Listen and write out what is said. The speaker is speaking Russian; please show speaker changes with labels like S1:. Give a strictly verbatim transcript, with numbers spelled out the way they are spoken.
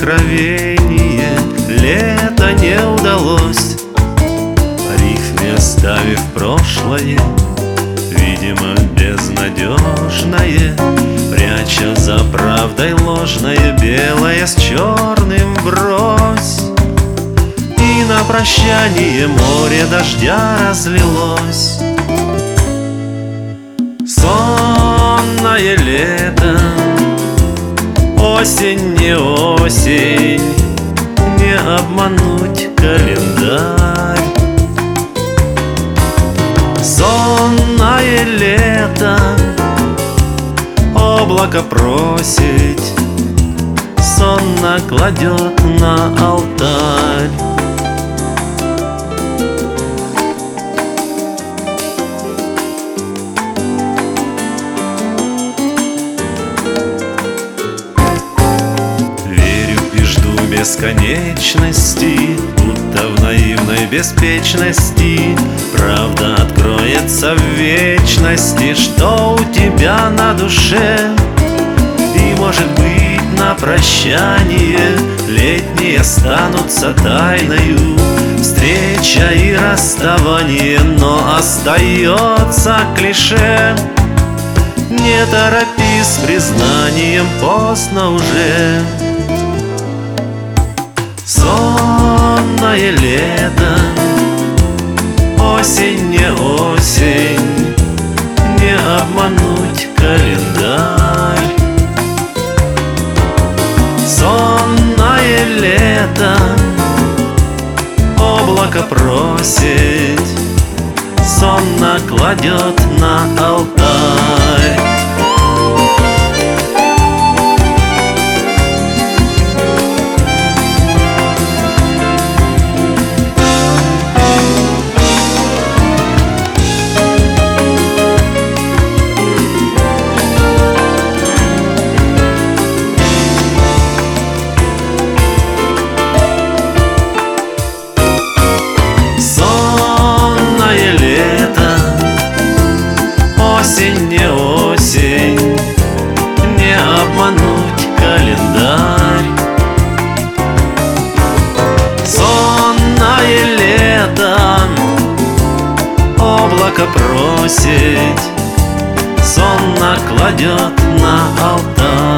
S1: откровение лето не удалось. Рифме оставив прошлое, видимо, безнадежное, пряча за правдой ложное белое с черным врозь. И на прощание море дождя разлилось. Сонное лето, осень не осень, не обмануть календарь. Сонное лето, облако просит, сонно кладет на алтарь. Бесконечности, будто в наивной беспечности, правда откроется в вечности, что у тебя на душе. И, может быть, на прощание летние останутся тайною, встреча и расставание, но остается клише. Не торопись с признанием, поздно уже. Сонное лето, осень не осень, не обмануть календарь. Сонное лето, облако просит, сонно кладет на алтарь. Осень не осень, не обмануть календарь. Сонное лето, облако просит, сонно кладет на алтарь.